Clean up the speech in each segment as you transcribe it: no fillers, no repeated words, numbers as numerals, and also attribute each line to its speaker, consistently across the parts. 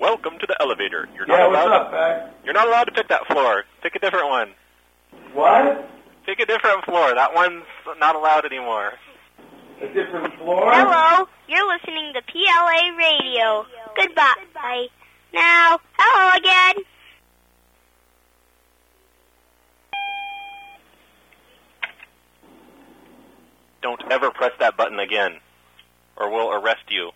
Speaker 1: Welcome to the elevator.
Speaker 2: You're
Speaker 1: not allowed to pick that floor. Pick a different one.
Speaker 2: What?
Speaker 1: Pick a different floor. That one's not allowed anymore.
Speaker 2: A different floor?
Speaker 3: Hello, you're listening to PLA Radio. Goodbye. Now, hello again.
Speaker 1: Don't ever press that button again, or we'll arrest you.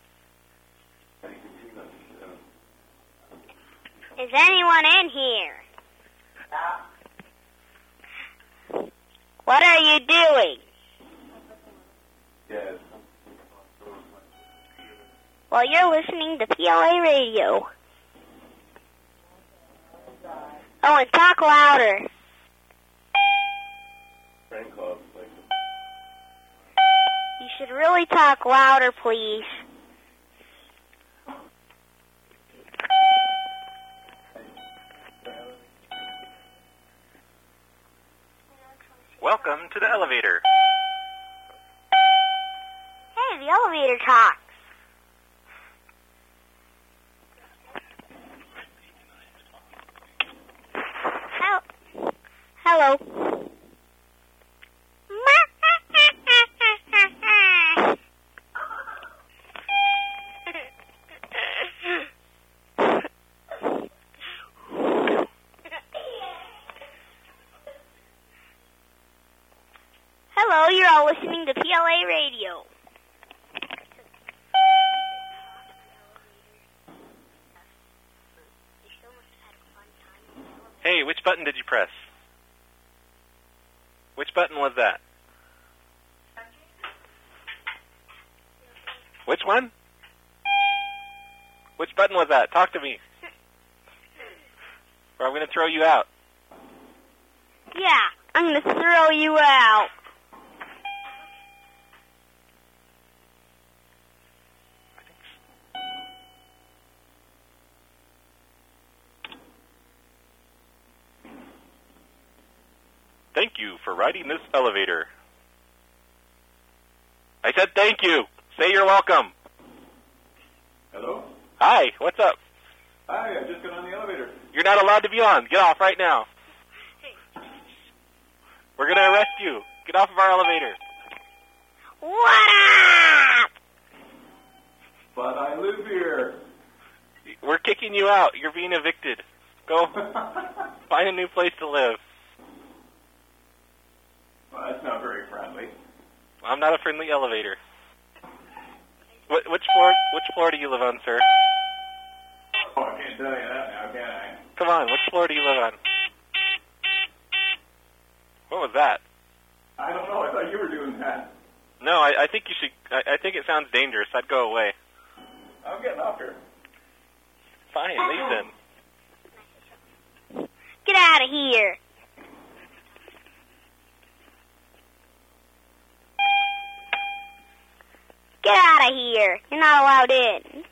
Speaker 3: Is anyone in here? What are you doing?
Speaker 2: Yes.
Speaker 3: Well, you're listening to PLA Radio. Oh, and talk louder. You should really talk louder, please.
Speaker 1: Welcome to the elevator.
Speaker 3: Hey, the elevator talks. Hello. Hello, you're all listening to PLA Radio.
Speaker 1: Hey, which button did you press? Which button was that? Which one? Which button was that? Talk to me. Or I'm going to throw you out.
Speaker 3: Yeah, I'm going to throw you out.
Speaker 1: Thank you for riding this elevator. I said thank you. Say you're welcome.
Speaker 2: Hello?
Speaker 1: Hi, what's up?
Speaker 2: Hi, I just got on the elevator.
Speaker 1: You're not allowed to be on. Get off right now. We're going to arrest you. Get off of our elevator.
Speaker 3: What up?
Speaker 2: But I live here.
Speaker 1: We're kicking you out. You're being evicted. Go find a new place to live.
Speaker 2: Well, that's not very friendly.
Speaker 1: I'm not a friendly elevator. Which floor do you live on, sir?
Speaker 2: Oh, I can't tell you that now, can I?
Speaker 1: Come on, which floor do you live on? What was that?
Speaker 2: I don't know. I thought you were doing that.
Speaker 1: No, I think you should. I think it sounds dangerous. I'd go away.
Speaker 2: I'm getting off here.
Speaker 1: Fine, leave then.
Speaker 3: Get out of here. Get out of here. You're not allowed in.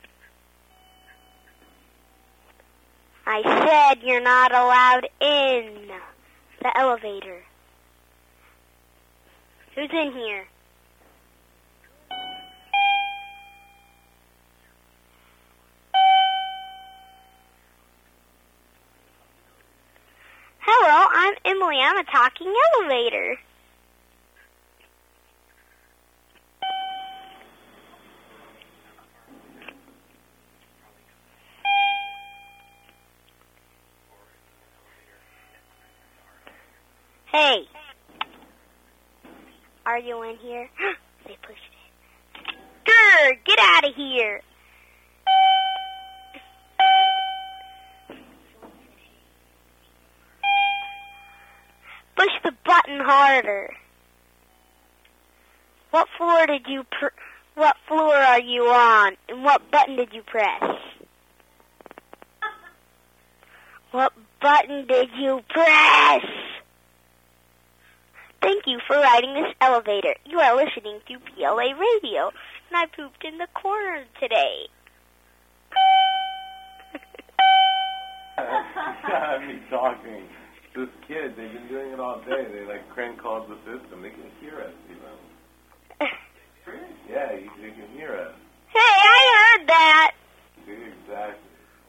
Speaker 3: I said you're not allowed in the elevator. Who's in here? Hello, I'm Emily. I'm a talking elevator. Hey, are you in here? They pushed it. Grr, get out of here. Push the button harder. What floor are you on? And what button did you press? What button did you press? Thank you for riding this elevator. You are listening to PLA Radio, and I pooped in the corner today.
Speaker 2: I'm me talking. This kid, they've been doing it all day. They crank calls the system. They can hear us, even. Yeah, they can hear us.
Speaker 3: Hey, I heard that.
Speaker 2: Exactly.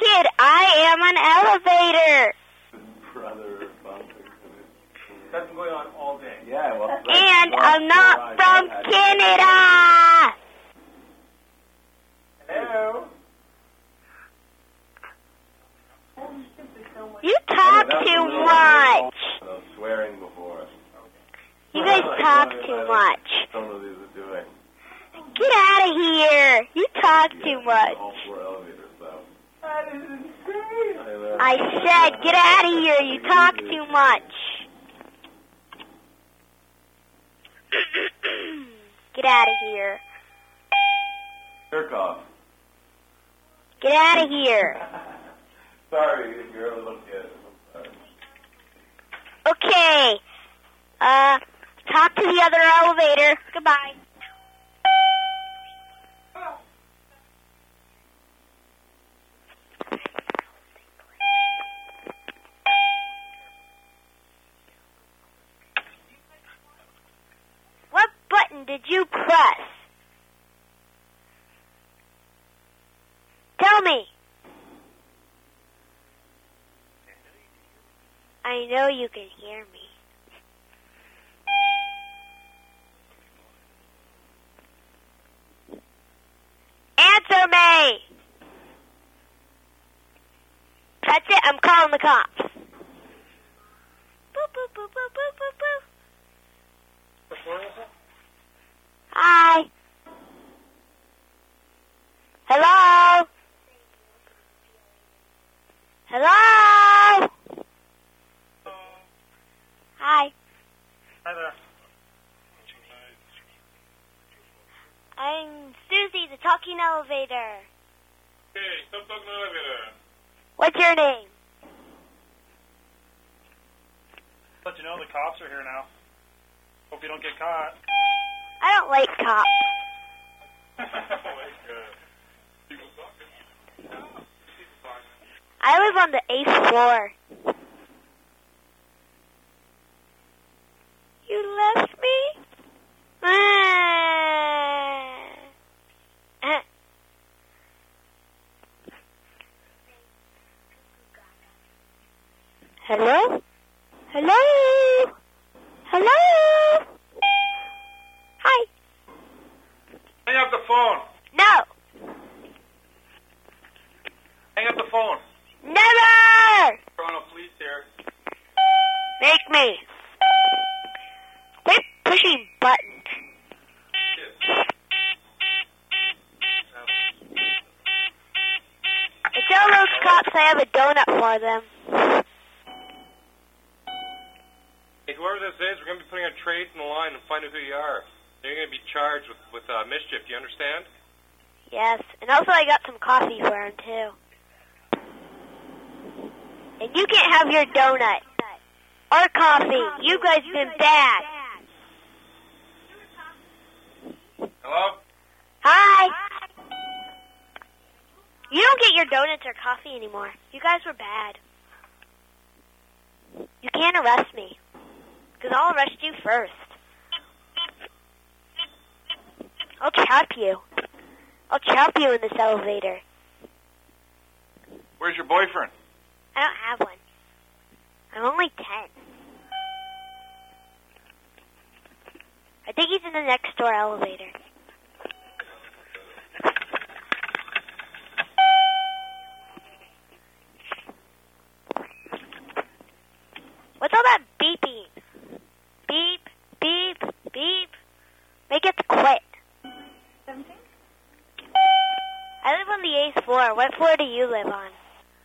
Speaker 3: kid. I am an elevator.
Speaker 2: Brother or something.
Speaker 4: That's been going on all day.
Speaker 2: Yeah, well.
Speaker 3: And I'm not from Canada.
Speaker 4: Hello?
Speaker 3: You talk too much.
Speaker 2: Swearing before.
Speaker 3: You guys talk too much.
Speaker 2: Some of these are doing.
Speaker 3: Get out of here. You talk too much.
Speaker 2: All 4 elevators, though.
Speaker 4: That is insane.
Speaker 3: I said, get out of here. You talk too much. Get out of here.
Speaker 2: Jerk off.
Speaker 3: Get out of here.
Speaker 2: Sorry, you're a little kid. I'm sorry.
Speaker 3: Okay. Talk to the other elevator. Goodbye. What button did you press? Tell me. I know you can hear me. Answer me! That's it, I'm calling the cops. Boop, boop, boop, boop, boop, boop, boop. Hi. Hello? Hello? Hi.
Speaker 4: Hi there.
Speaker 3: I'm Susie, the talking elevator.
Speaker 1: Hey, stop talking elevator.
Speaker 3: What's your name?
Speaker 4: Let you know the cops are here now. Hope you don't get caught.
Speaker 3: I don't like cops.
Speaker 1: People talking.
Speaker 3: I live on the 8th floor. You left me? Hello? Hello? Hello? Hi.
Speaker 1: Hang up the phone.
Speaker 3: No.
Speaker 1: Hang up the phone.
Speaker 3: Never!
Speaker 1: Toronto police here.
Speaker 3: Make me. Quit pushing buttons. And tell those cops I have a donut for them.
Speaker 1: Hey, whoever this is, we're going to be putting our trades in the line and find out who you are. You're going to be charged with mischief. Do you understand?
Speaker 3: Yes, and also I got some coffee for him too. And you can't have your donut or coffee. You guys been bad.
Speaker 1: Hello?
Speaker 3: Hi. You don't get your donuts or coffee anymore. You guys were bad. You can't arrest me. Because I'll arrest you first. I'll trap you. I'll trap you in this elevator.
Speaker 1: Where's your boyfriend?
Speaker 3: I don't have one. I'm only 10. I think he's in the next door elevator. What's all that beeping? Beep, beep, beep. Make it quit.
Speaker 5: 17?
Speaker 3: I live on the 8th floor. What floor do you live on?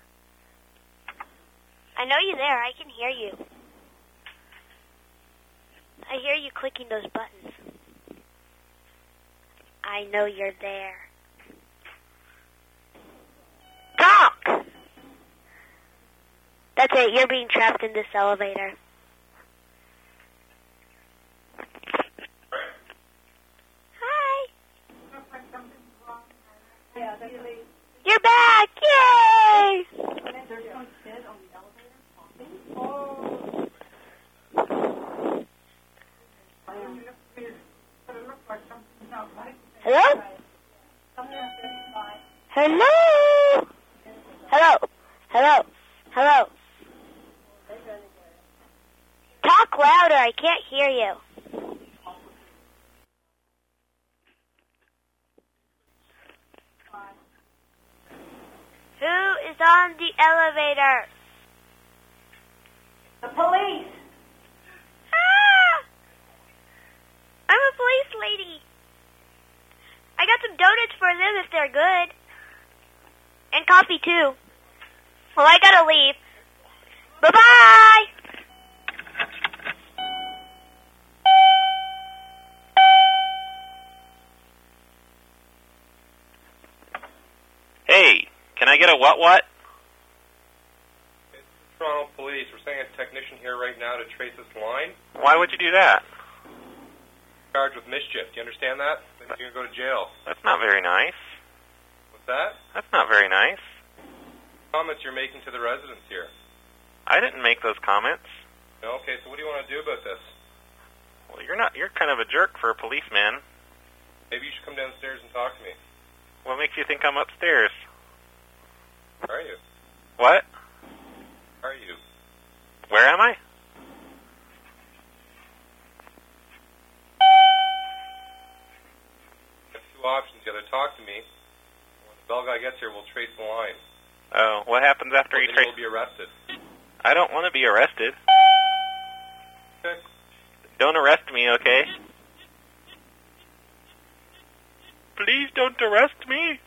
Speaker 3: I know you're there. I can hear you. I hear you clicking those buttons. I know you're there. Talk! That's it. You're being trapped in this elevator. Hi.
Speaker 5: Yeah, that's really...
Speaker 3: You're back! Yay!
Speaker 5: There's no kid on the elevator talking? Oh.
Speaker 3: Hello? Hello? Hello? Hello? Hello? Talk louder, I can't hear you. Who is on the elevator?
Speaker 5: The police.
Speaker 3: Ah! I'm a police lady. I got some donuts for them if they're good. And coffee too. Well, I gotta leave. Bye-bye!
Speaker 6: Hey, can I get a what?
Speaker 1: It's the Toronto Police. We're sending a technician here right now to trace this line.
Speaker 6: Why would you do that?
Speaker 1: Charged with mischief. Do you understand that? Then you're going to go to jail.
Speaker 6: That's not very nice.
Speaker 1: What's that?
Speaker 6: That's not very nice.
Speaker 1: Comments you're making to the residents here.
Speaker 6: I didn't make those comments.
Speaker 1: No? Okay, so what do you want to do about this?
Speaker 6: Well, you're kind of a jerk for a policeman.
Speaker 1: Maybe you should come downstairs and talk to me.
Speaker 6: What makes you think I'm upstairs?
Speaker 1: Are you?
Speaker 6: What?
Speaker 1: Are you?
Speaker 6: Where am I?
Speaker 1: You have two options. You either talk to me, or when the bell guy gets here, we'll trace the line.
Speaker 6: Oh, what happens after you
Speaker 1: Then
Speaker 6: trace?
Speaker 1: you'll be arrested.
Speaker 6: I don't want to be arrested.
Speaker 1: Okay.
Speaker 6: Don't arrest me, okay? Please don't arrest me.